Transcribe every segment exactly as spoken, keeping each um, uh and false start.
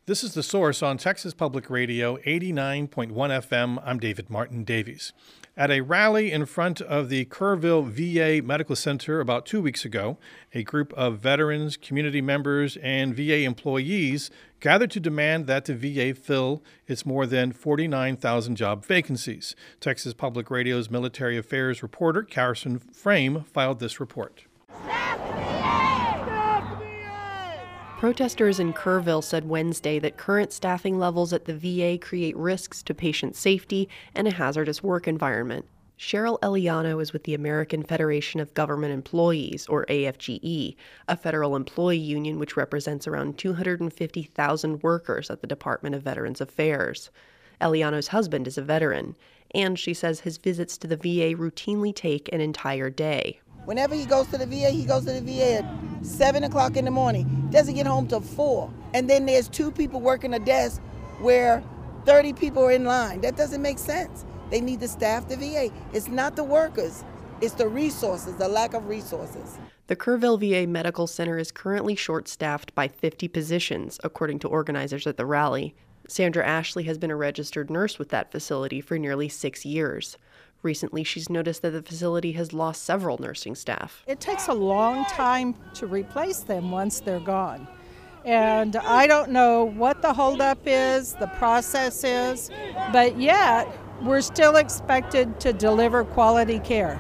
This is The Source on Texas Public Radio, eighty-nine point one F M. I'm David Martin Davies. At a rally in front of the Kerrville V A Medical Center about two weeks ago, a group of veterans, community members, and V A employees gathered to demand that the V A fill its more than forty-nine thousand job vacancies. Texas Public Radio's military affairs reporter, Carson Frame, filed this report. Protesters in Kerrville said Wednesday that current staffing levels at the V A create risks to patient safety and a hazardous work environment. Cheryl Eliano is with the American Federation of Government Employees, or A F G E, a federal employee union which represents around two hundred fifty thousand workers at the Department of Veterans Affairs. Eliano's husband is a veteran, and she says his visits to the V A routinely take an entire day. Whenever he goes to the V A, he goes to the V A at seven o'clock in the morning. Doesn't get home till four. And then there's two people working a desk where thirty people are in line. That doesn't make sense. They need to staff the V A. It's not the workers. It's the resources, the lack of resources. The Kerrville V A Medical Center is currently short-staffed by fifty positions, according to organizers at the rally. Sandra Ashley has been a registered nurse with that facility for nearly six years. Recently, she's noticed that the facility has lost several nursing staff. It takes a long time to replace them once they're gone. And I don't know what the holdup is, the process is, but yet we're still expected to deliver quality care.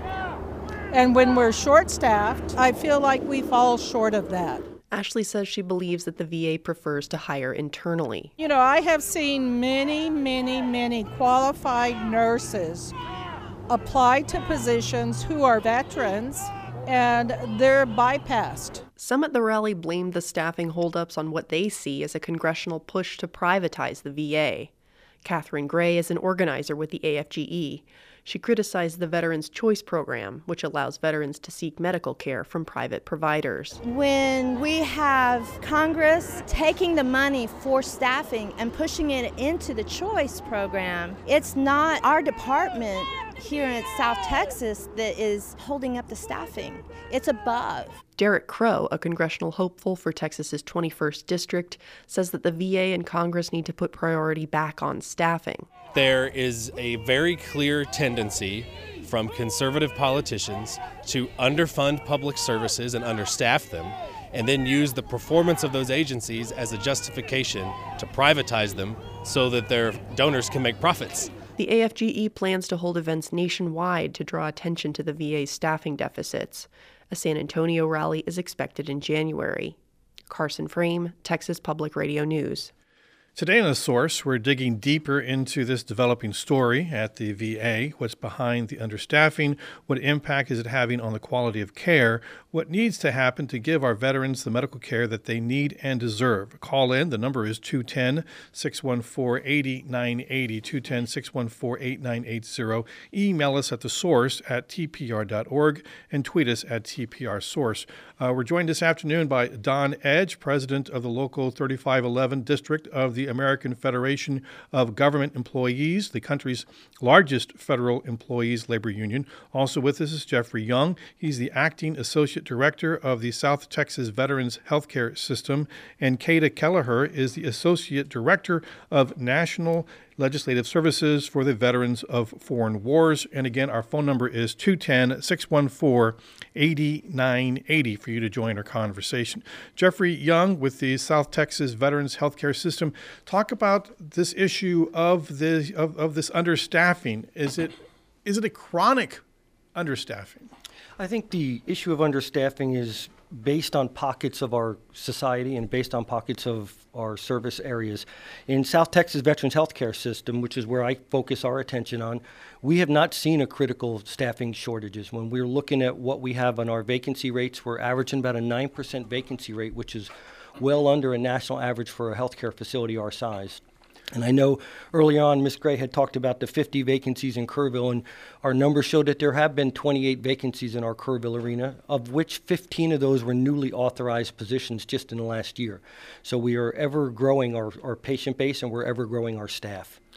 And when we're short-staffed, I feel like we fall short of that. Ashley says she believes that the V A prefers to hire internally. You know, I have seen many, many, many qualified nurses apply to positions who are veterans, and they're bypassed. Some at the rally blamed the staffing holdups on what they see as a congressional push to privatize the V A. Catherine Gray is an organizer with the A F G E. She criticized the Veterans Choice Program, which allows veterans to seek medical care from private providers. When we have Congress taking the money for staffing and pushing it into the Choice Program, it's not our department here in South Texas that is holding up the staffing. It's above. Derek Crow, a congressional hopeful for Texas's twenty-first district, says that the V A and Congress need to put priority back on staffing. There is a very clear tendency from conservative politicians to underfund public services and understaff them, and then use the performance of those agencies as a justification to privatize them so that their donors can make profits. The A F G E plans to hold events nationwide to draw attention to the V A's staffing deficits. A San Antonio rally is expected in January. Carson Frame, Texas Public Radio News. Today on The Source, we're digging deeper into this developing story at the V A. What's behind the understaffing? What impact is it having on the quality of care? What needs to happen to give our veterans the medical care that they need and deserve? Call in. The number is two one zero, six one four, eight nine eight zero, two one zero, six one four, eight nine eight zero. Email us at the source at t p r dot org and tweet us at T P R Source. Uh, we're joined this afternoon by Don Edge, president of the local thirty-five eleven district of the American Federation of Government Employees, the country's largest federal employees labor union. Also with us is Jeffrey Young. He's the acting associate director of the South Texas Veterans Healthcare System. And Kata Kelleher is the associate director of National Legislative Services for the Veterans of Foreign Wars. And again, our phone number is two one zero, six one four, eight nine eight zero for you to join our conversation. Jeffrey Young with the South Texas Veterans Healthcare System. Talk about this issue of this of, of this understaffing. Is it is it a chronic understaffing? I think the issue of understaffing is based on pockets of our society and based on pockets of our service areas. In South Texas Veterans Healthcare System, which is where I focus our attention on, we have not seen a critical staffing shortages. When we're looking at what we have on our vacancy rates, we're averaging about a nine percent vacancy rate, which is well under a national average for a healthcare facility our size. And I know early on, Miz Gray had talked about the fifty vacancies in Kerrville, and our numbers showed that there have been twenty-eight vacancies in our Kerrville arena, of which fifteen of those were newly authorized positions just in the last year. So we are ever growing our, our patient base, and we're ever growing our staff.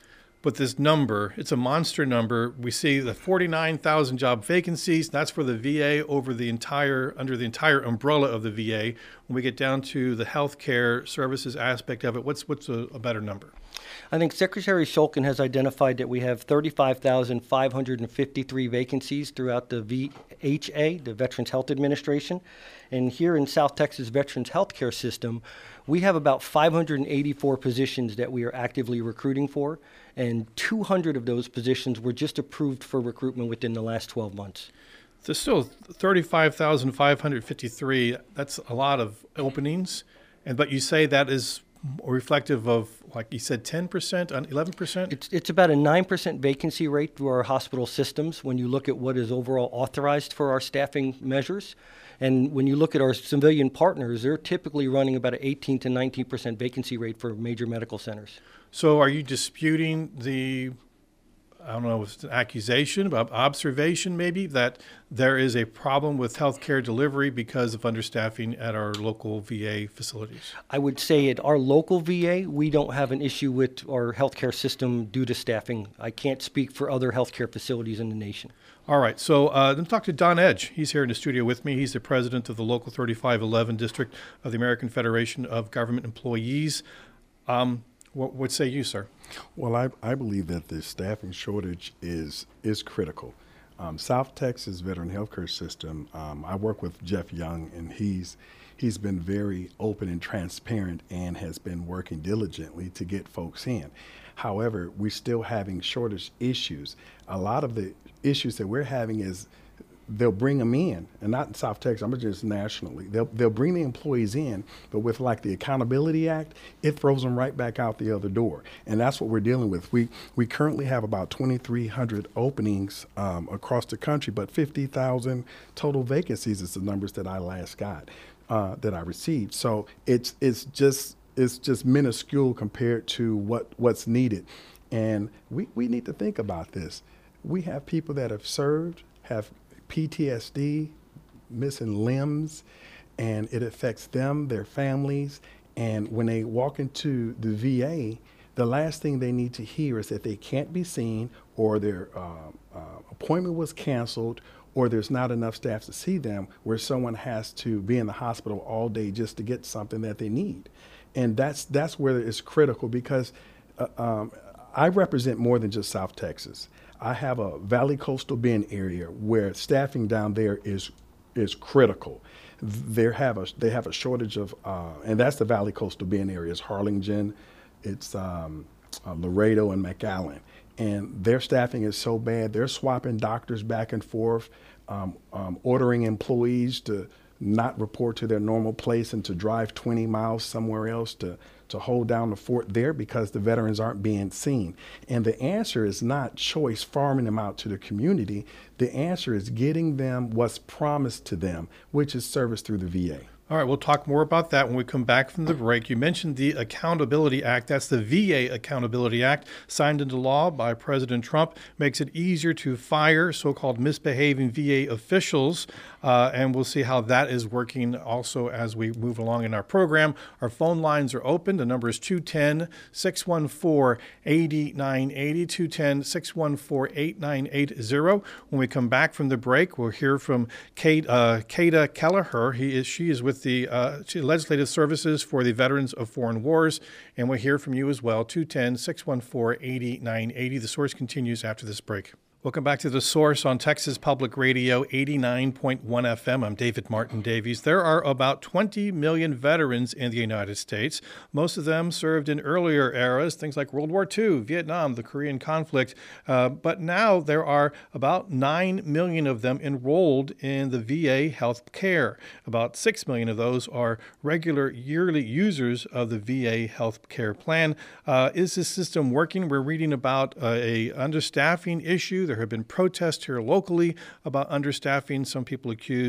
But this number, it's a monster number. We see the forty-nine thousand job vacancies. That's for the V A over the entire, under the entire umbrella of the V A. When we get down to the healthcare services aspect of it, what's what's a, a better number? I think Secretary Shulkin has identified that we have thirty-five thousand five hundred fifty-three vacancies throughout the V H A, the Veterans Health Administration. And here in South Texas Veterans Healthcare System, we have about five hundred eighty-four positions that we are actively recruiting for, and two hundred of those positions were just approved for recruitment within the last twelve months. There's still thirty-five thousand five hundred fifty-three. That's a lot of openings. And but you say that is reflective of, like you said, ten percent, eleven percent? It's, it's about a nine percent vacancy rate through our hospital systems when you look at what is overall authorized for our staffing measures. And when you look at our civilian partners, they're typically running about an eighteen to nineteen percent vacancy rate for major medical centers. So are you disputing the, I don't know, if it's an accusation, about observation maybe, that there is a problem with healthcare delivery because of understaffing at our local V A facilities? I would say at our local V A, we don't have an issue with our healthcare system due to staffing. I can't speak for other healthcare facilities in the nation. All right, so uh, let's talk to Don Edge. He's here in the studio with me. He's the president of the Local thirty-five eleven District of the American Federation of Government Employees. Um, what, what say you, sir? Well, I, I believe that the staffing shortage is is critical. Um, South Texas Veteran Healthcare System, um, I work with Jeff Young, and he's he's been very open and transparent and has been working diligently to get folks in. However, we're still having shortage issues. A lot of the issues that we're having is they'll bring them in, and not in South Texas, I'm just nationally. They'll, they'll bring the employees in, but with like the Accountability Act, it throws them right back out the other door. And that's what we're dealing with. We we currently have about twenty-three hundred openings um, across the country, but fifty thousand total vacancies is the numbers that I last got, uh, that I received. So it's it's just it's just minuscule compared to what, what's needed. And we, we need to think about this. We have people that have served, have P T S D, missing limbs, and it affects them, their families. And when they walk into the V A, the last thing they need to hear is that they can't be seen, or their uh, uh, appointment was canceled, or there's not enough staff to see them, where someone has to be in the hospital all day just to get something that they need. And that's that's where it's critical, because uh, um, I represent more than just South Texas. I have a Valley Coastal Bend area where staffing down there is is critical. They have a they have a shortage of, uh, and that's the Valley Coastal Bend area. It's Harlingen, it's um, uh, Laredo, and McAllen, and their staffing is so bad. They're swapping doctors back and forth, um, um, ordering employees to not report to their normal place and to drive twenty miles somewhere else to, to hold down the fort there because the veterans aren't being seen. And the answer is not choice farming them out to the community. The answer is getting them what's promised to them, which is service through the V A. All right, we'll talk more about that when we come back from the break. You mentioned the Accountability Act. That's the V A Accountability Act, signed into law by President Trump. Makes it easier to fire so-called misbehaving V A officials, uh, and we'll see how that is working also as we move along in our program. Our phone lines are open. The number is two one zero, six one four, eight nine eight zero, two one zero, six one four, eight nine eight zero. When we come back from the break, we'll hear from Kate, uh, Kata Kelleher. He is, she is with the uh, Legislative Services for the Veterans of Foreign Wars, and we'll hear from you as well, two one zero, six one four, eight nine eight zero. The Source continues after this break. Welcome back to The Source on Texas Public Radio, eighty-nine point one F M. I'm David Martin Davies. There are about twenty million veterans in the United States. Most of them served in earlier eras, things like World War Two, Vietnam, the Korean conflict. Uh, but now there are about nine million of them enrolled in the V A health care. About six million of those are regular yearly users of the V A health care plan. Uh, is this system working? We're reading about uh, a understaffing issue. There have been protests here locally about understaffing. Some people accuse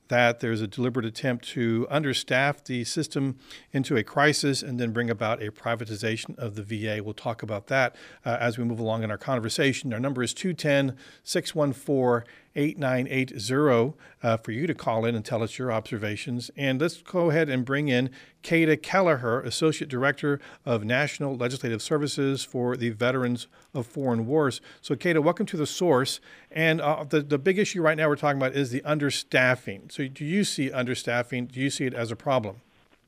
that there's a deliberate attempt to understaff the system into a crisis and then bring about a privatization of the V A. We'll talk about that uh, as we move along in our conversation. Our number is two one zero, six one four, eight nine eight zero uh, for you to call in and tell us your observations. And let's go ahead and bring in Kata Kelleher, Associate Director of National Legislative Services for the Veterans of Foreign Wars. So, Kata, welcome to The Source. And uh, the, the big issue right now we're talking about is the understaffing. So do you see understaffing? Do you see it as a problem?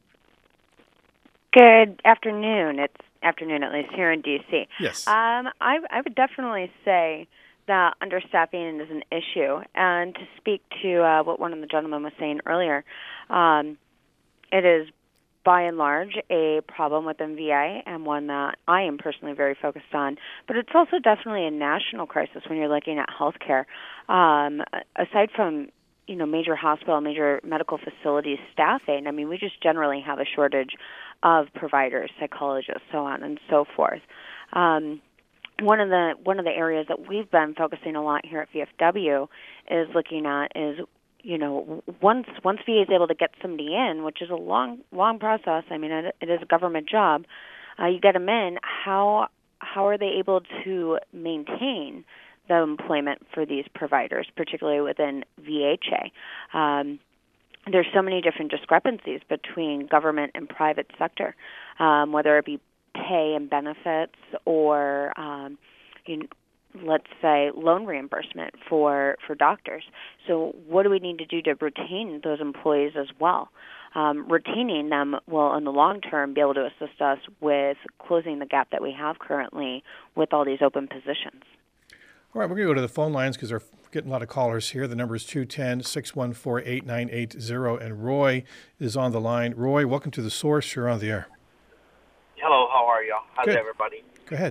Good afternoon. It's afternoon, at least here in D C. Yes. Um, I, I would definitely say that understaffing is an issue. And to speak to uh, what one of the gentlemen was saying earlier, um, it is by and large a problem within V A and one that I am personally very focused on. But it's also definitely a national crisis when you're looking at healthcare. Um, aside from you know major hospital, major medical facilities staffing, I mean, we just generally have a shortage of providers, psychologists, so on and so forth. Um, One of the one of the areas that we've been focusing a lot here at V F W is looking at is, you know, once once V A is able to get somebody in, which is a long long process. I mean, it, it is a government job. Uh, you get them in. How how are they able to maintain the employment for these providers, particularly within V H A? Um, there's so many different discrepancies between government and private sector, um, whether it be pay and benefits or, um, you know, let's say, loan reimbursement for, for doctors. So what do we need to do to retain those employees as well? Um, retaining them will, in the long term, be able to assist us with closing the gap that we have currently with all these open positions. All right, we're going to go to the phone lines because we're getting a lot of callers here. The number is two one zero, six one four, eight nine eight zero, and Roy is on the line. Roy, welcome to The Source. You're on the air. Hello, how are y'all? How's Good. everybody? Go ahead.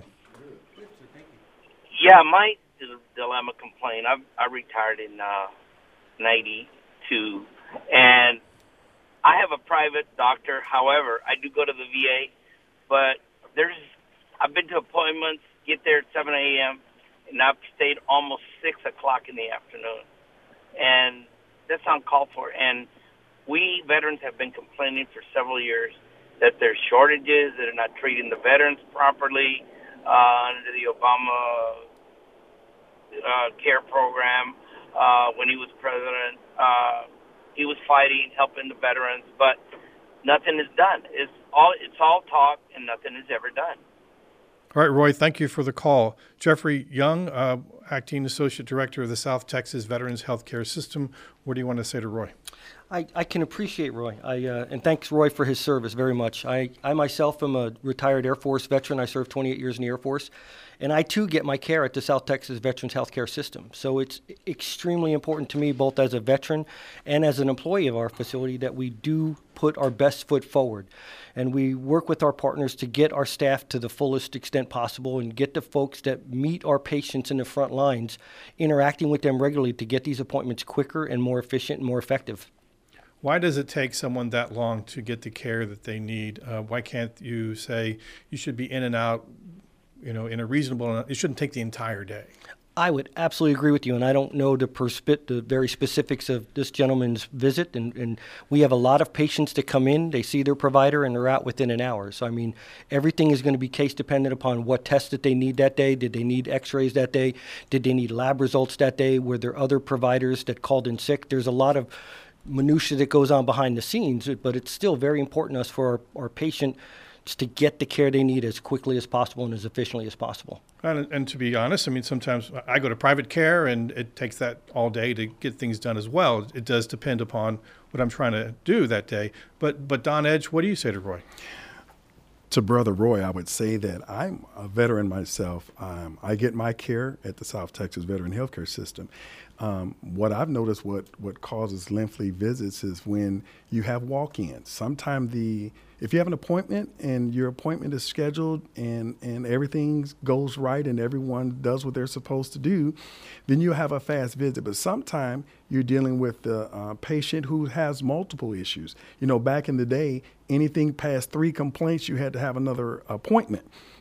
Yeah, my dilemma complaint, I, I retired in uh, ninety-two, and I have a private doctor. However, I do go to the V A, but there's I've been to appointments, get there at seven a.m., and I've stayed almost six o'clock in the afternoon. And that's uncalled for. And we veterans have been complaining for several years that there's shortages, that they're not treating the veterans properly uh, under the Obama uh, care program. Uh, when he was president, uh, he was fighting, helping the veterans, but nothing is done. It's all, it's all talk, and nothing is ever done. All right, Roy, thank you for the call. Jeffrey Young, uh, Acting Associate Director of the South Texas Veterans Healthcare System. What do you want to say to Roy? I, I can appreciate Roy, I, uh, and thanks Roy for his service very much. I, I myself am a retired Air Force veteran. I served twenty-eight years in the Air Force, and I too get my care at the South Texas Veterans Healthcare System. So it's extremely important to me, both as a veteran and as an employee of our facility, that we do put our best foot forward. And we work with our partners to get our staff to the fullest extent possible and get the folks that meet our patients in the front lines, interacting with them regularly to get these appointments quicker and more efficient and more effective. Why does it take someone that long to get the care that they need? Uh, why can't you say you should be in and out, you know, in a reasonable, it shouldn't take the entire day? I would absolutely agree with you, and I don't know the, persp- the very specifics of this gentleman's visit, and, and we have a lot of patients that come in, they see their provider, and they're out within an hour. So, I mean, everything is going to be case dependent upon what tests that they need that day. Did they need x-rays that day? Did they need lab results that day? Were there other providers that called in sick? There's a lot of minutia that goes on behind the scenes, but it's still very important to us for our, our patient to get the care they need as quickly as possible and as efficiently as possible. And, and to be honest, I mean, sometimes I go to private care and it takes that all day to get things done as well. It does depend upon what I'm trying to do that day. But, but Don Edge, what do you say to Roy? To Brother Roy, I would say that I'm a veteran myself. Um, I get my care at the South Texas Veteran Healthcare System. Um, what I've noticed, what, what causes lengthy visits is when you have walk-ins. Sometimes the if you have an appointment and your appointment is scheduled and, and everything goes right and everyone does what they're supposed to do, then you'll have a fast visit. But sometimes you're dealing with the uh, patient who has multiple issues. You know, back in the day, anything past three complaints, you had to have another appointment.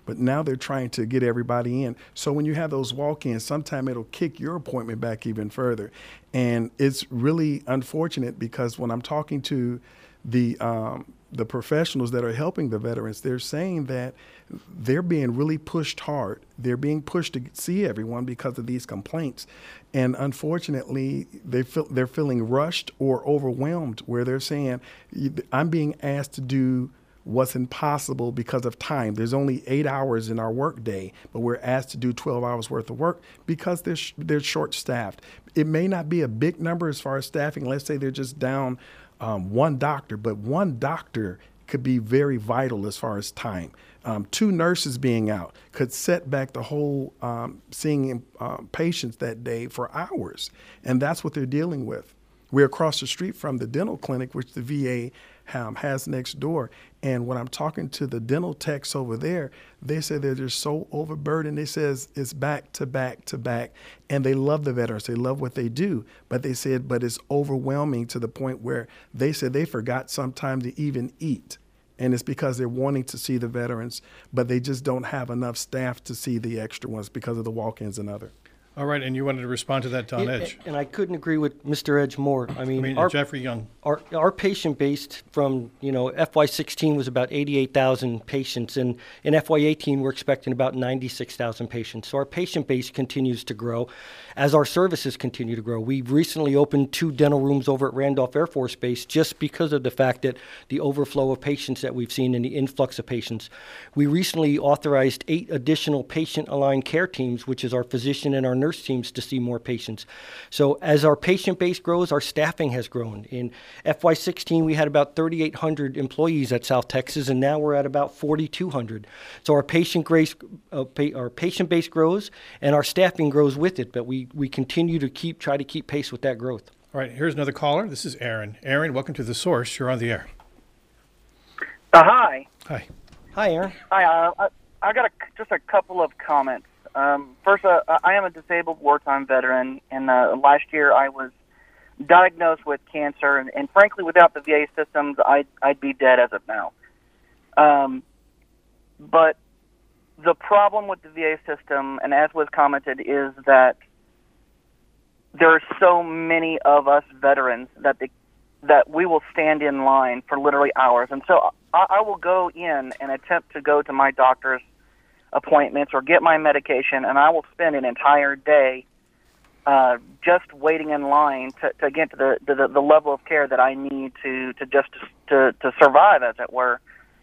but now they're trying to get everybody in. So when you have those walk-ins, sometimes it'll kick your appointment back even further. And it's really unfortunate because when I'm talking to the um, the professionals that are helping the veterans, they're saying that they're being really pushed hard. They're being pushed to see everyone because of these complaints. And unfortunately, they feel, they're feeling rushed or overwhelmed where they're saying, I'm being asked to do what's impossible because of time. There's only eight hours in our work day, but we're asked to do twelve hours worth of work because they're, sh- they're short-staffed. It may not be a big number as far as staffing. Let's say they're just down um, one doctor, but one doctor could be very vital as far as time. Um, two nurses being out could set back the whole um, seeing um, patients that day for hours. And that's what they're dealing with. We're across the street from the dental clinic, which the V A um, has next door. And when I'm talking to the dental techs over there, they say they're just so overburdened. They says it's back to back to back. And they love the veterans. They love what they do. But they said, but it's overwhelming to the point where they said they forgot sometimes to even eat. And it's because they're wanting to see the veterans, but they just don't have enough staff to see the extra ones because of the walk-ins and other. All right, and you wanted to respond to that, Don Yeah, Edge. And I couldn't agree with Mister Edge more. I mean, I mean our, Jeffrey Young. Our, our patient base from, you know, F Y sixteen was about eighty-eight thousand patients, and in F Y eighteen we're expecting about ninety-six thousand patients. So our patient base continues to grow as our services continue to grow. We've recently opened two dental rooms over at Randolph Air Force Base just because of the fact that the overflow of patients that we've seen and the influx of patients. We recently authorized eight additional patient-aligned care teams, which is our physician and our nurse teams, to see more patients. So as our patient base grows, our staffing has grown. In F Y sixteen, we had about thirty-eight hundred employees at South Texas, and now we're at about forty-two hundred. So our patient base, uh, pa- our patient base grows, and our staffing grows with it. But we we continue to keep try to keep pace with that growth. All right, here's another caller. This is Aaron. Aaron, welcome to The Source. You're on the air. Uh, hi. Hi. Hi, Aaron. Hi. Uh, I, I got a, just a couple of comments. Um, first, uh, I am a disabled wartime veteran, and uh, last year I was diagnosed with cancer, and, and frankly, without the V A systems, I'd, I'd be dead as of now. Um, but the problem with the V A system, and as was commented, is that there are so many of us veterans that the, that we will stand in line for literally hours. And so I, I will go in and attempt to go to my doctor's appointments or get my medication, and I will spend an entire day uh, just waiting in line to, to get to the, the the level of care that I need to to just to to survive, as it were.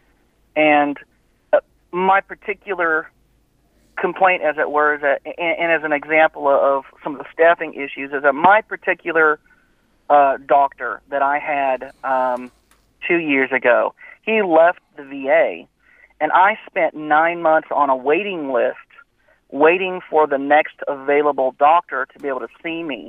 And uh, my particular complaint, as it were, is that, and, and as an example of some of the staffing issues, is that my particular uh, doctor that I had um, two years ago, he left the V A. And I spent nine months on a waiting list, waiting for the next available doctor to be able to see me.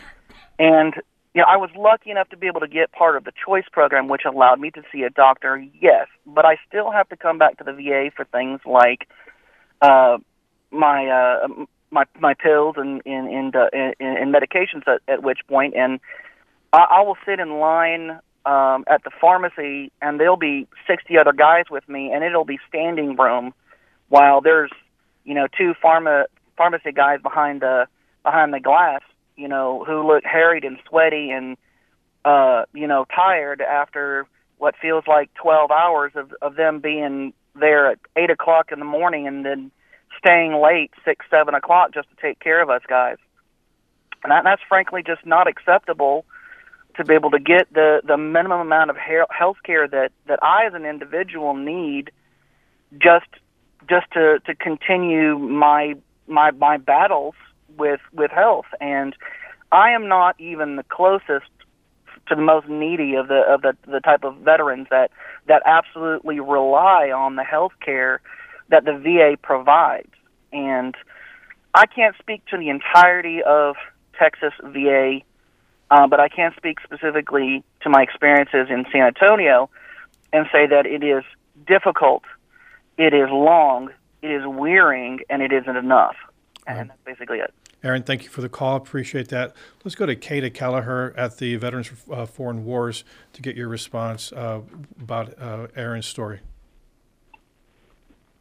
And you know, I was lucky enough to be able to get part of the choice program, which allowed me to see a doctor, yes. But I still have to come back to the V A for things like uh, my uh, my my pills and and and, uh, and, and medications. At, at which point, and I, I will sit in line Um, at the pharmacy, and there'll be sixty other guys with me, and it'll be standing room, while there's, you know, two pharma pharmacy guys behind the behind the glass, you know, who look harried and sweaty and, uh, you know, tired after what feels like twelve hours of of them being there at eight o'clock in the morning and then staying late six seven o'clock just to take care of us guys, and that, that's frankly just not acceptable. To be able to get the, the minimum amount of health care that, that I as an individual need just just to, to continue my my my battles with with health. And I am not even the closest to the most needy of the of the, the type of veterans that, that absolutely rely on the health care that the V A provides. And I can't speak to the entirety of Texas V A, Uh, but I can speak specifically to my experiences in San Antonio and say that it is difficult, it is long, it is wearing, and it isn't enough. And right. That's basically it. Aaron, thank you for the call. Appreciate that. Let's go to Kata Kelleher at the Veterans for uh, Foreign Wars to get your response uh, about uh, Aaron's story.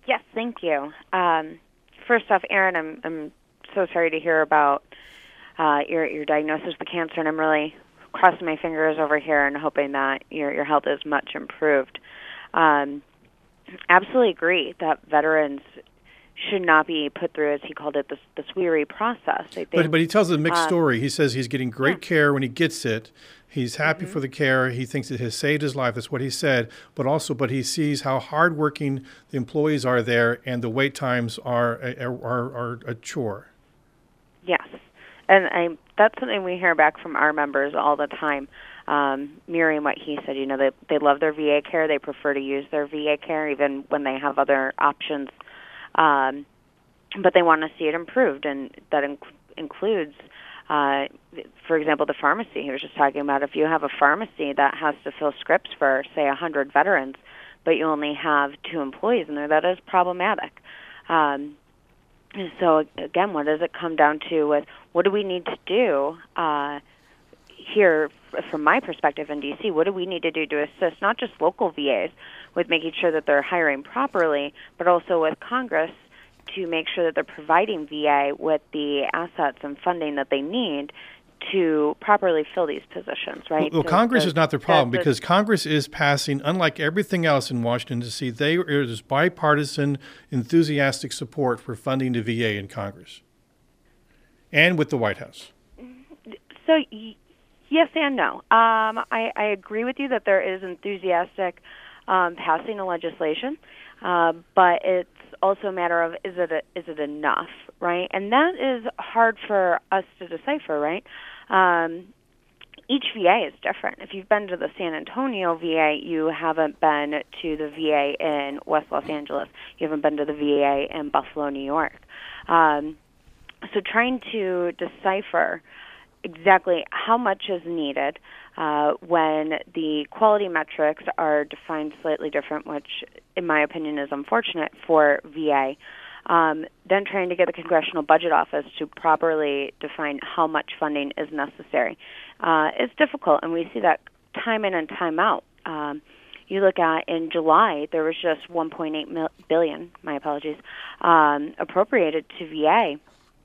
Yes, thank you. Um, first off, Aaron, I'm I'm so sorry to hear about uh, your your diagnosis with cancer, and I'm really crossing my fingers over here and hoping that your your health is much improved. Um, absolutely agree that veterans should not be put through, as he called it, this, this weary process. I think, but, but he tells a mixed um, story. He says he's getting great yeah. care when he gets it. He's happy Mm-hmm. for the care. He thinks it has saved his life. That's what he said. But also, but he sees how hardworking the employees are there, and the wait times are are, are, are a chore. Yes, and I, that's something we hear back from our members all the time, um, mirroring what he said. You know, they, they love their V A care. They prefer to use their V A care even when they have other options. Um, but they want to see it improved, and that inc- includes, uh, for example, the pharmacy. He was just talking about if you have a pharmacy that has to fill scripts for, say, one hundred veterans, but you only have two employees in there, that is problematic. Um, so, again, what does it come down to with what do we need to do uh, here, from my perspective in D C, what do we need to do to assist not just local V As with making sure that they're hiring properly, but also with Congress to make sure that they're providing V A with the assets and funding that they need to properly fill these positions, right? Well, well so, Congress so is not the problem the, because Congress is passing, unlike everything else in Washington, D C, they, there's bipartisan, enthusiastic support for funding the V A in Congress and with the White House. So, y- yes and no. Um, I, I agree with you that there is enthusiastic um, passing of legislation, uh, but it's also a matter of is it a, is it enough, right? And that is hard for us to decipher, right? Um, each V A is different. If you've been to the San Antonio V A, you haven't been to the V A in West Los Angeles. You haven't been to the V A in Buffalo, New York. Um, so trying to decipher exactly how much is needed uh, when the quality metrics are defined slightly different, which in my opinion is unfortunate for V A. Um, then trying to get the Congressional Budget Office to properly define how much funding is necessary. Uh, it's difficult, and we see that time in and time out. Um, you look at in July, there was just one point eight billion, my apologies, um, appropriated to V A.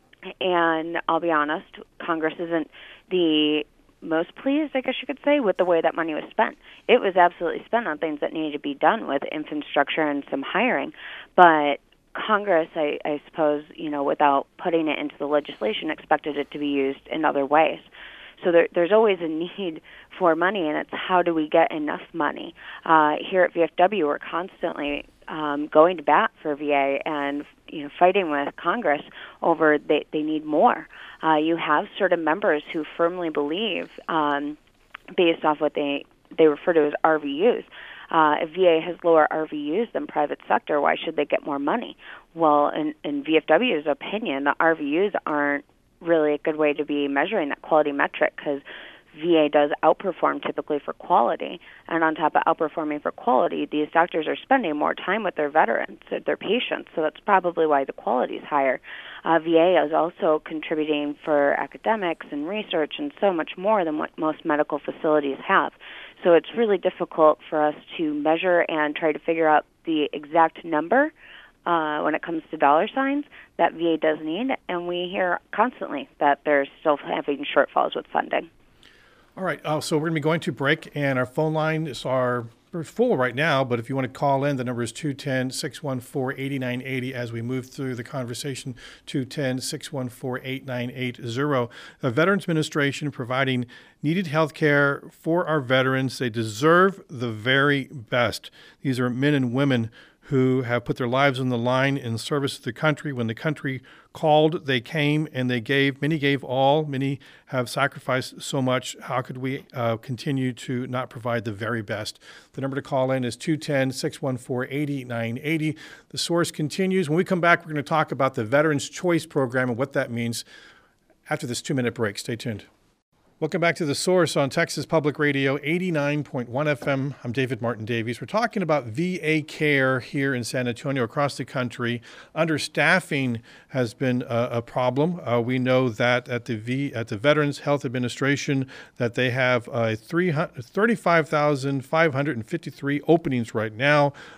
And I'll be honest, Congress isn't the most pleased, I guess you could say, with the way that money was spent. It was absolutely spent on things that needed to be done with infrastructure and some hiring. But Congress, I, I suppose, you know, without putting it into the legislation, expected it to be used in other ways. So there, there's always a need for money, and it's how do we get enough money? Uh, here at V F W, we're constantly um, going to bat for V A and you know fighting with Congress over they, they need more. Uh, you have certain members who firmly believe, um, based off what they, they refer to as R V Us, uh, if V A has lower R V Us than private sector, why should they get more money? Well, in, in V F W's opinion, the R V Us aren't really a good way to be measuring that quality metric because V A does outperform typically for quality. And on top of outperforming for quality, these doctors are spending more time with their veterans, their patients, so that's probably why the quality is higher. Uh, V A is also contributing for academics and research and so much more than what most medical facilities have. So it's really difficult for us to measure and try to figure out the exact number Uh, when it comes to dollar signs that V A does need, and we hear constantly that they're still having shortfalls with funding. All right, uh, so we're going to be going to break, and our phone lines are full right now, but if you want to call in, the number is two one zero, six one four, eight nine eight zero as we move through the conversation, two one zero, six one four, eight nine eight zero. The Veterans Administration providing needed health care for our veterans. They deserve the very best. These are men and women who have put their lives on the line in service to the country. When the country called, they came and they gave. Many gave all. Many have sacrificed so much. How could we uh, continue to not provide the very best? The number to call in is two one zero, six one four, eight nine eight zero. The Source continues. When we come back, we're going to talk about the Veterans Choice Program and what that means after this two-minute break. Stay tuned. Welcome back to The Source on Texas Public Radio, eighty-nine point one F M. I'm David Martin Davies. We're talking about V A care here in San Antonio, across the country. Understaffing has been a, a problem. Uh, we know that at the v, at the Veterans Health Administration that they have uh, thirty-five thousand five hundred fifty-three openings right now.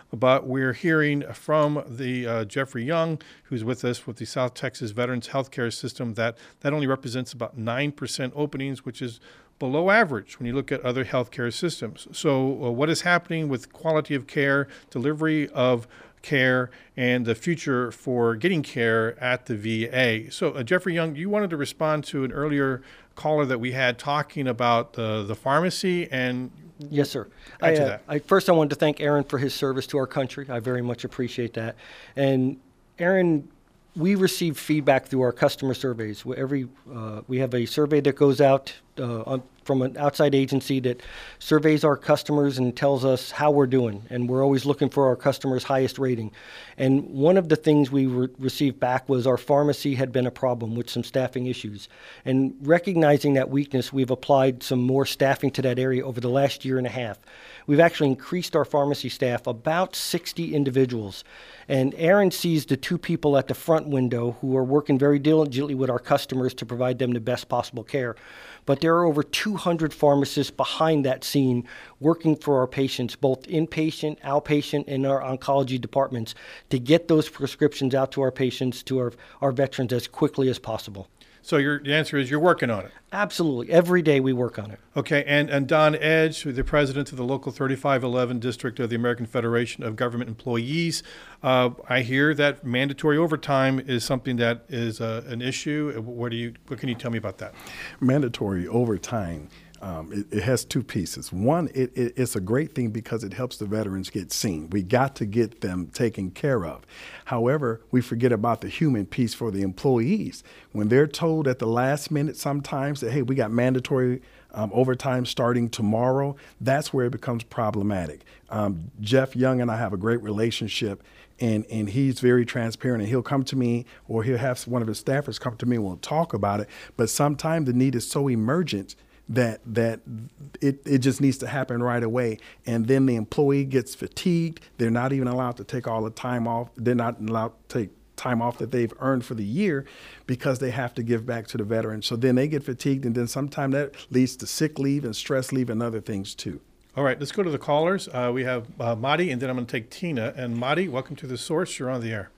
but we're hearing from the uh, Jeffrey Young, who's with us with the South Texas Veterans Healthcare System, that that only represents about nine percent openings, which is below average when you look at other healthcare systems. So uh, what is happening with quality of care, delivery of care, and the future for getting care at the V A? So uh, Jeffrey Young, you wanted to respond to an earlier caller that we had talking about uh, the pharmacy and Yes, sir. Add I, to uh, that. I, first, I wanted to thank Aaron for his service to our country. I very much appreciate that. And Aaron, we receive feedback through our customer surveys. We- Every uh, we have a survey that goes out uh, on, from an outside agency that surveys our customers and tells us how we're doing. And we're always looking for our customers' highest rating. And one of the things we re- received back was our pharmacy had been a problem with some staffing issues. And recognizing that weakness, we've applied some more staffing to that area over the last year and a half. We've actually increased our pharmacy staff about sixty individuals. And Aaron sees the two people at the front window who are working very diligently with our customers to provide them the best possible care. But there are over two hundred pharmacists behind that scene working for our patients, both inpatient, outpatient, and our oncology departments, to get those prescriptions out to our patients, to our, our veterans as quickly as possible. so your the answer is you're working on it. Absolutely. Every day we work on it. Okay, and, and Don Edge, the president of the local thirty-five eleven district of the American Federation of Government Employees. Uh, I hear that mandatory overtime is something that is uh, an issue. What do you? What can you tell me about that? Mandatory overtime. Um, it, it has two pieces. One, it, it, it's a great thing because it helps the veterans get seen. We got to get them taken care of. However, we forget about the human piece for the employees. When they're told at the last minute sometimes that, hey, we got mandatory um, overtime starting tomorrow, that's where it becomes problematic. Um, Jeff Young and I have a great relationship. And, and he's very transparent, and he'll come to me, or he'll have one of his staffers come to me and we'll talk about it. But sometimes the need is so emergent that that it, it just needs to happen right away. And then the employee gets fatigued. They're not even allowed to take all the time off. They're not allowed to take time off that they've earned for the year because they have to give back to the veterans. So then they get fatigued, and then sometimes that leads to sick leave and stress leave and other things too. All right, let's go to the callers. Uh, we have uh, Madi, and then I'm going to take Tina. And Madi, welcome to The Source. You're on the air.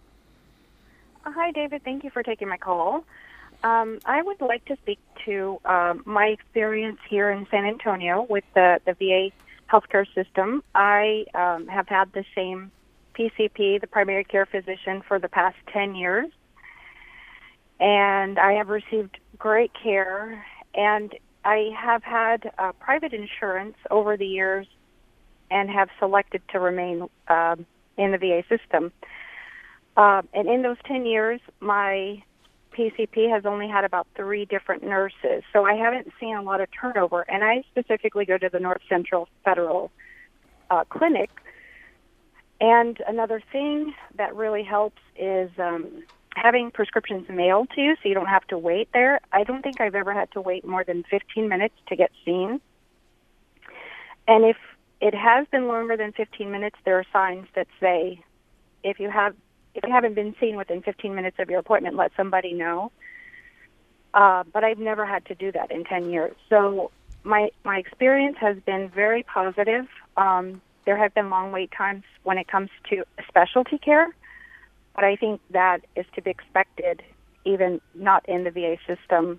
Uh, Hi, David. Thank you for taking my call. Um, I would like to speak to um, my experience here in San Antonio with the, the V A healthcare system. I um, have had the same P C P, the primary care physician, for the past ten years. And I have received great care. And I have had uh, private insurance over the years and have selected to remain um, in the V A system. Uh, and in those ten years, my P C P has only had about three different nurses, so I haven't seen a lot of turnover. And I specifically go to the North Central Federal uh, Clinic. And another thing that really helps is um, having prescriptions mailed to you, so you don't have to wait there. I don't think I've ever had to wait more than fifteen minutes to get seen. And if it has been longer than fifteen minutes, there are signs that say, if you have If you haven't been seen within fifteen minutes of your appointment, let somebody know. Uh, but I've never had to do that in ten years. So my my experience has been very positive. Um, there have been long wait times when it comes to specialty care, but I think that is to be expected, even not in the V A system.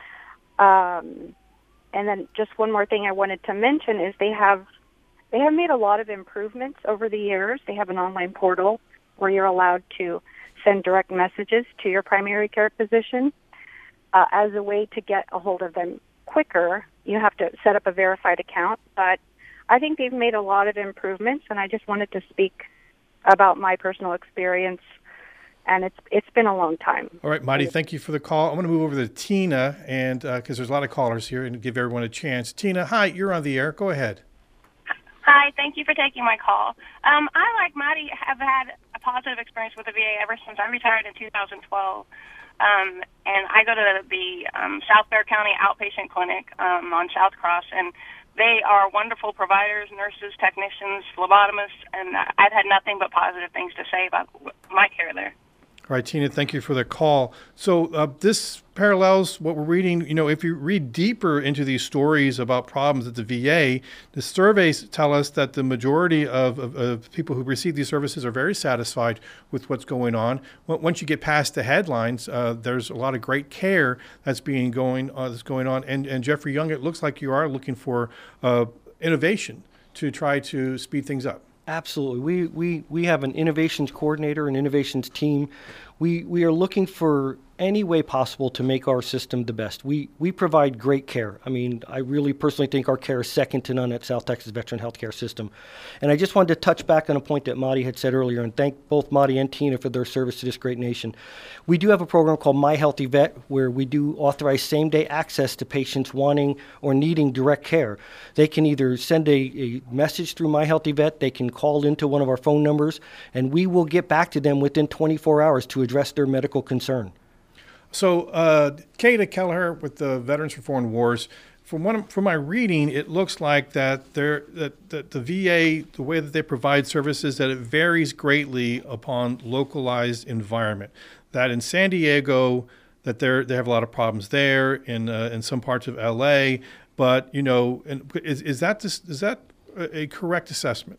Um, and then just one more thing I wanted to mention is they have they have made a lot of improvements over the years. They have an online portal where you're allowed to send direct messages to your primary care physician. Uh, as a way to get a hold of them quicker, you have to set up a verified account. But I think they've made a lot of improvements, and I just wanted to speak about my personal experience. And it's it's been a long time. All right, Madi, thank you for the call. I'm going to move over to Tina, and because uh, there's a lot of callers here, and give everyone a chance. Tina, hi, you're on the air. Go ahead. Hi, thank you for taking my call. Um, I, like Madi, have had a positive experience with the V A ever since I retired in two thousand twelve. Um, and I go to the um, South Bexar County Outpatient Clinic um, on South Cross, and they are wonderful providers, nurses, technicians, phlebotomists, and I've had nothing but positive things to say about my care there. All right, Tina, thank you for the call. So uh, this parallels what we're reading. You know, if you read deeper into these stories about problems at the V A, the surveys tell us that the majority of, of, of people who receive these services are very satisfied with what's going on. Once you get past the headlines, uh, there's a lot of great care that's being going uh, that's going on. And, and Jeffrey Young, it looks like you are looking for uh, innovation to try to speed things up. Absolutely. We, we, we have an innovations coordinator, an innovations team. We, we are looking for any way possible to make our system the best. We, we provide great care. I mean, I really personally think our care is second to none at South Texas Veteran Healthcare System. And I just wanted to touch back on a point that Madi had said earlier and thank both Madi and Tina for their service to this great nation. We do have a program called My Healthy Vet where we do authorize same-day access to patients wanting or needing direct care. They can either send a, a message through My Healthy Vet, they can call into one of our phone numbers, and we will get back to them within twenty-four hours to address their medical concern. So, uh, Kata Kelleher with the Veterans for Foreign Wars, from what I'm, from my reading, it looks like that, that, that the V A, the way that they provide services, that it varies greatly upon localized environment. That in San Diego, that they they have a lot of problems there, in uh, in some parts of L A. But you know, and is is that this, is that a correct assessment?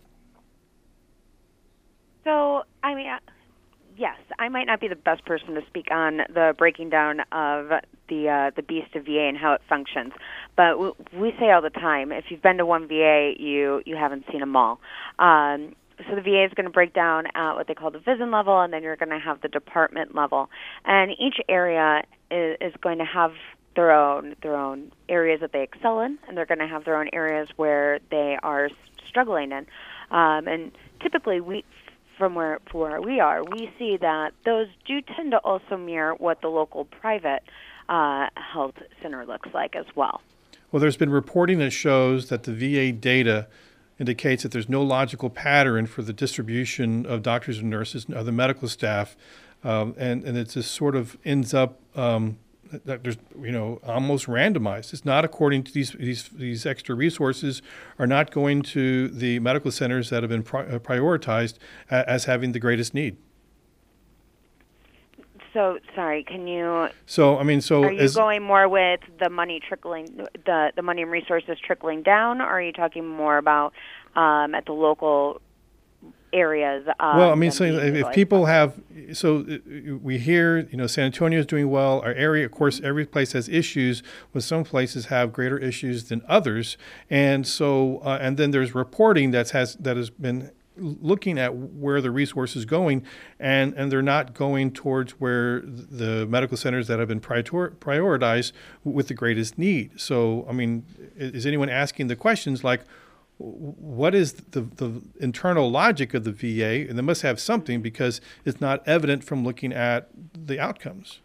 So, I mean. Uh, Yes, I might not be the best person to speak on the breaking down of the uh, the beast of V A and how it functions. But w- we say all the time, if you've been to one V A, you you haven't seen them all. Um, so the V A is going to break down at what they call the V I S N level, and then you're going to have the department level. And each area is, is going to have their own their own areas that they excel in, and they're going to have their own areas where they are struggling in. Um, and typically, we. From where, from where we are, we see that those do tend to also mirror what the local private uh, health center looks like as well. Well, there's been reporting that shows that the V A data indicates that there's no logical pattern for the distribution of doctors and nurses and other medical staff, um, and, and it just sort of ends up um, that there's, you know, almost randomized. It's not according to these these these extra resources are not going to the medical centers that have been pri- prioritized as having the greatest need. So, sorry, can you? So, I mean, so are you as, going more with the money trickling, the the money and resources trickling down, or are you talking more about um, at the local areas? Um, well, I mean, so if, if people have, so we hear, you know, San Antonio is doing well. Our area, of course, every place has issues, but some places have greater issues than others. And so, uh, and then there's reporting that's has that has been looking at where the resource is going, and, and they're not going towards where the medical centers that have been prior, prioritized with the greatest need. So, I mean, is anyone asking the questions like, what is the, the internal logic of the V A? And they must have something because it's not evident from looking at the outcomes.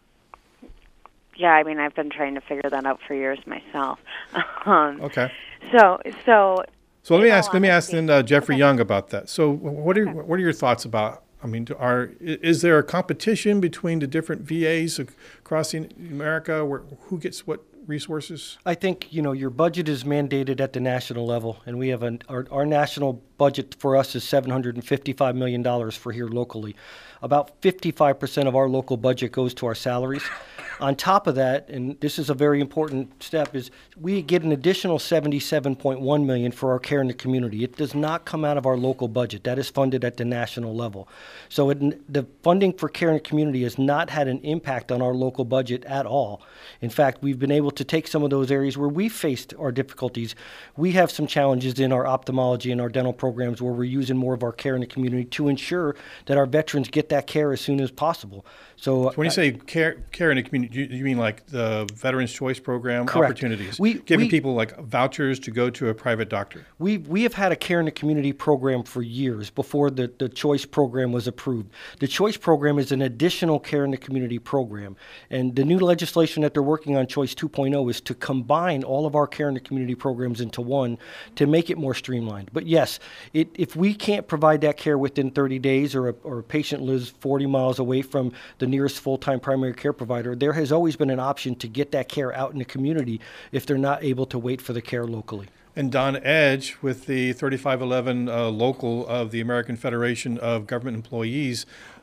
Yeah, I mean, I've been trying to figure that out for years myself. um, okay. So, so. So let me ask. Let me ask then uh, Jeffrey okay. Young about that. So, what are okay. what are your thoughts about? I mean, are is there a competition between the different V As across America, where who gets what resources? I think, you know, your budget is mandated at the national level, and we have an, our, our national budget for us is seven hundred fifty-five million dollars for here locally. About fifty-five percent of our local budget goes to our salaries. On top of that, and this is a very important step, is we get an additional seventy-seven point one million dollars for our care in the community. It does not come out of our local budget. That is funded at the national level. So it, the funding for care in the community has not had an impact on our local budget at all. In fact, we've been able to take some of those areas where we faced our difficulties. We have some challenges in our ophthalmology and our dental programs where we're using more of our care in the community to ensure that our veterans get that care as soon as possible. So, so when you say care, care in the community, you, you mean like the Veterans Choice Program correct. Opportunities, we, giving we, people like vouchers to go to a private doctor? We we have had a care in the community program for years before the, the Choice Program was approved. The Choice Program is an additional care in the community program, and the new legislation that they're working on, Choice two point oh, is to combine all of our care in the community programs into one to make it more streamlined. But yes, it, if we can't provide that care within thirty days, or a, or a patient lives forty miles away from the nearest full-time primary care provider, there has always been an option to get that care out in the community if they're not able to wait for the care locally. And Don Edge with the thirty-five eleven uh, local of the American Federation of Government Employees,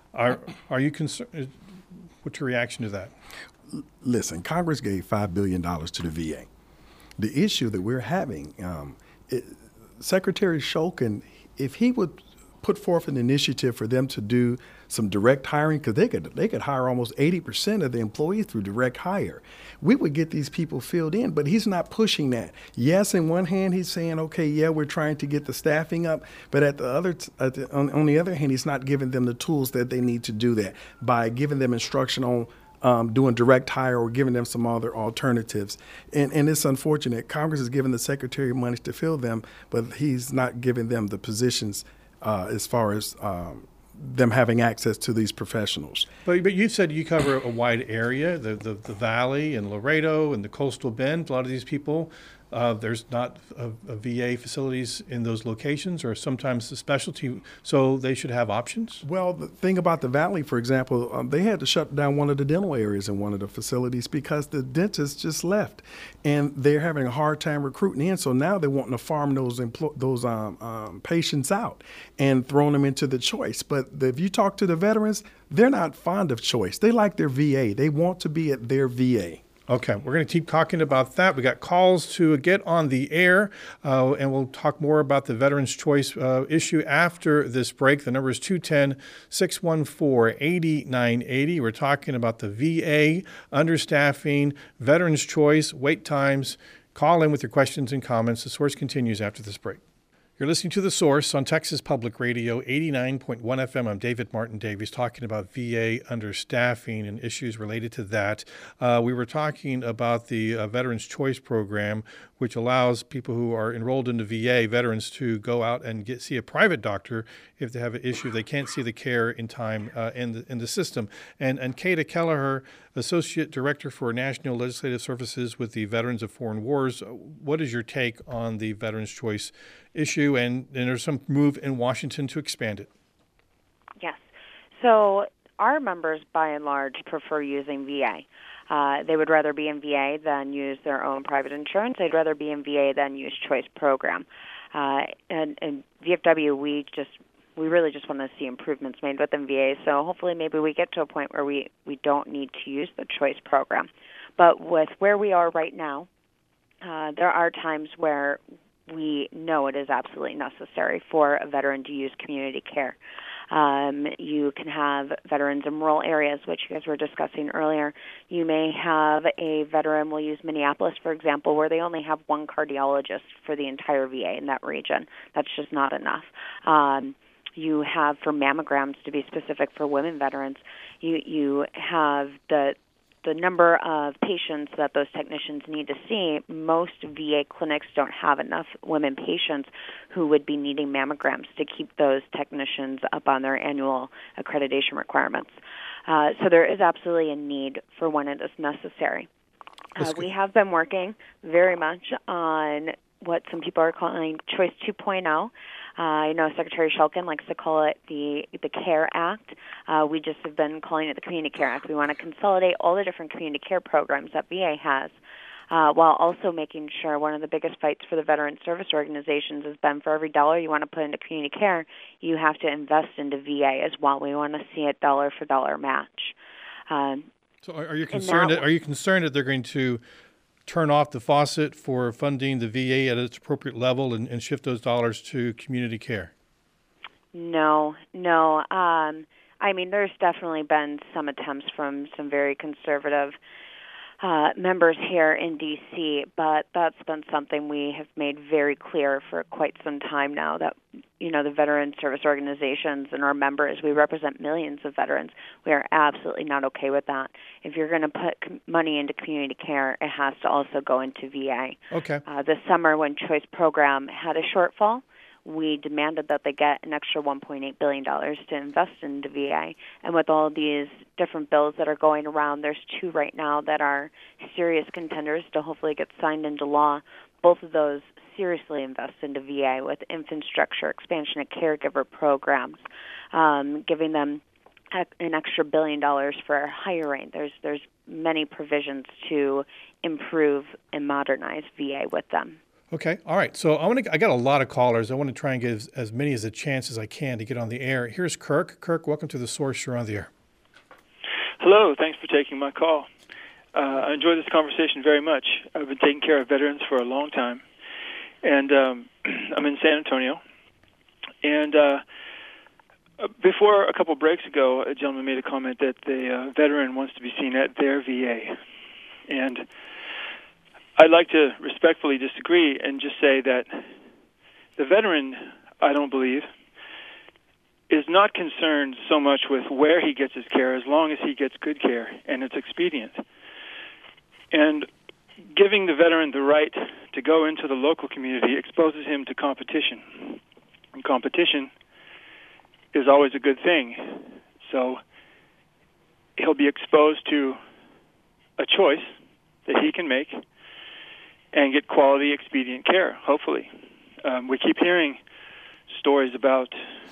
Are are you concerned? What's your reaction to that? Listen, Congress gave five billion dollars to the V A. The issue that we're having, um, it, Secretary Shulkin, if he would put forth an initiative for them to do some direct hiring, because they could they could hire almost eighty percent of the employees through direct hire, we would get these people filled in. But he's not pushing that. Yes, in one hand he's saying, okay, yeah, we're trying to get the staffing up, but at the other, t- at the, on, on the other hand, he's not giving them the tools that they need to do that by giving them instruction on Um, doing direct hire or giving them some other alternatives. And, and it's unfortunate. Congress is giving the secretary money to fill them, but he's not giving them the positions uh, as far as um, them having access to these professionals. But, but you said you cover a wide area, the, the, the Valley and Laredo and the Coastal Bend. A lot of these people, uh, there's not a, a V A facilities in those locations, or sometimes the specialty, so they should have options? Well, the thing about the Valley, for example, um, they had to shut down one of the dental areas in one of the facilities because the dentist just left, and they're having a hard time recruiting in. So now they're wanting to farm those empl- those um, um, patients out and throwing them into the choice. But the, if you talk to the veterans, they're not fond of choice. They like their V A. They want to be at their V A. Okay, we're going to keep talking about that. We got calls to get on the air, uh, and we'll talk more about the Veterans Choice uh, issue after this break. The number is two one zero, six one four, eight nine eight zero. We're talking about the V A, understaffing, Veterans Choice, wait times. Call in with your questions and comments. The Source continues after this break. You're listening to The Source on Texas Public Radio, eighty-nine point one F M. I'm David Martin Davies, talking about V A understaffing and issues related to that. Uh, we were talking about the uh, Veterans Choice Program, which allows people who are enrolled in the V A, veterans, to go out and get see a private doctor if they have an issue. They can't see the care in time uh, in, the, in the system. And, and Kata Kelleher, Associate Director for National Legislative Services with the Veterans of Foreign Wars, what is your take on the Veterans Choice issue? And, and there's some move in Washington to expand it. Yes. So our members, by and large, prefer using V A. Uh, they would rather be in V A than use their own private insurance. They'd rather be in V A than use Choice Program. Uh, and, and V F W, we just we really just want to see improvements made within V A. So hopefully maybe we get to a point where we, we don't need to use the Choice Program. But with where we are right now, uh, there are times where we know it is absolutely necessary for a veteran to use community care. Um, you can have veterans in rural areas, which you guys were discussing earlier. You may have a veteran, we'll use Minneapolis, for example, where they only have one cardiologist for the entire V A in that region. That's just not enough. Um, you have, for mammograms, to be specific for women veterans, you, you have the the number of patients that those technicians need to see. Most V A clinics don't have enough women patients who would be needing mammograms to keep those technicians up on their annual accreditation requirements. Uh, so there is absolutely a need for when it is necessary. Uh, we have been working very much on what some people are calling Choice two point oh. Uh, I know Secretary Shulkin likes to call it the the CARE Act. Uh, we just have been calling it the Community Care Act. We want to consolidate all the different community care programs that V A has, uh, while also making sure one of the biggest fights for the veteran service organizations has been for every dollar you want to put into community care, you have to invest into V A as well. We want to see a dollar for dollar match. Um, so are, are you concerned? That, are you concerned that they're going to turn off the faucet for funding the V A at its appropriate level and, and shift those dollars to community care? No, no. Um, I mean, there's definitely been some attempts from some very conservative uh, members here in D C, but that's been something we have made very clear for quite some time now, that, you know, the veteran service organizations and our members, we represent millions of veterans. We are absolutely not okay with that. If you're going to put com- money into community care, it has to also go into V A. Okay. Uh, this summer, when Choice Program had a shortfall, we demanded that they get an extra one point eight billion dollars to invest into V A. And with all these different bills that are going around, there's two right now that are serious contenders to hopefully get signed into law. Both of those seriously invest into V A with infrastructure, expansion of caregiver programs, um, giving them an extra billion dollars for hiring. There's there's many provisions to improve and modernize V A with them. Okay. All right. So I want to. I got a lot of callers. I want to try and give as, as many as a chance as I can to get on the air. Here's Kirk. Kirk, welcome to The Source. You're on the air. Hello. Thanks for taking my call. Uh, I enjoy this conversation very much. I've been taking care of veterans for a long time, and um, I'm in San Antonio. And uh, before a couple breaks ago, a gentleman made a comment that the uh, veteran wants to be seen at their V A, and I'd like to respectfully disagree and just say that the veteran, I don't believe, is not concerned so much with where he gets his care as long as he gets good care and it's expedient. And giving the veteran the right to go into the local community exposes him to competition. And competition is always a good thing. So he'll be exposed to a choice that he can make and get quality, expedient care, hopefully. Um, we keep hearing stories about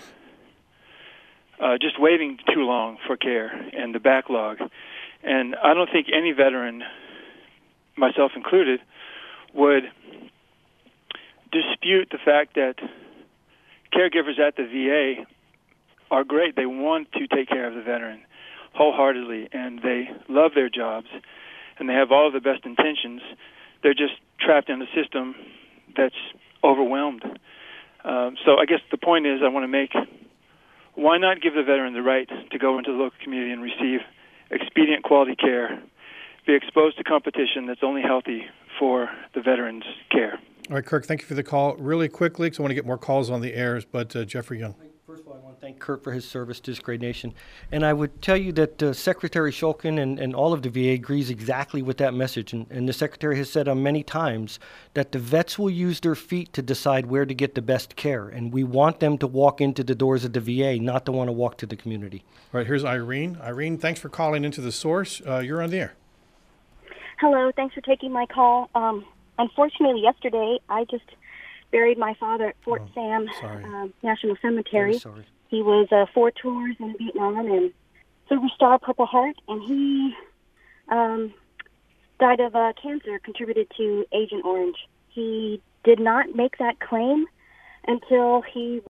uh, just waiting too long for care and the backlog. And I don't think any veteran, myself included, would dispute the fact that caregivers at the V A are great. They want to take care of the veteran wholeheartedly, and they love their jobs, and they have all of the best intentions. They're just trapped in a system that's overwhelmed. Um, so I guess the point is I want to make, why not give the veteran the right to go into the local community and receive expedient quality care, be exposed to competition that's only healthy for the veteran's care. All right, Kirk, thank you for the call. Really quickly, because I want to get more calls on the airs, but uh, Jeffrey Young. First of all, I want to thank Kirk for his service to this great nation. And I would tell you that uh, Secretary Shulkin and, and all of the V A agrees exactly with that message. And, and the Secretary has said on many times that the vets will use their feet to decide where to get the best care. And we want them to walk into the doors of the V A, not to want to walk to the community. All right, here's Irene. Irene, thanks for calling into The Source. Uh, you're on the air. Hello, thanks for taking my call. Um, unfortunately, yesterday I just buried my father at Fort Oh, Sam sorry. um, National Cemetery. Very sorry. He was uh, four tours in Vietnam and Silver Star, Purple Heart, and he um, died of uh, cancer contributed to Agent Orange. He did not make that claim until he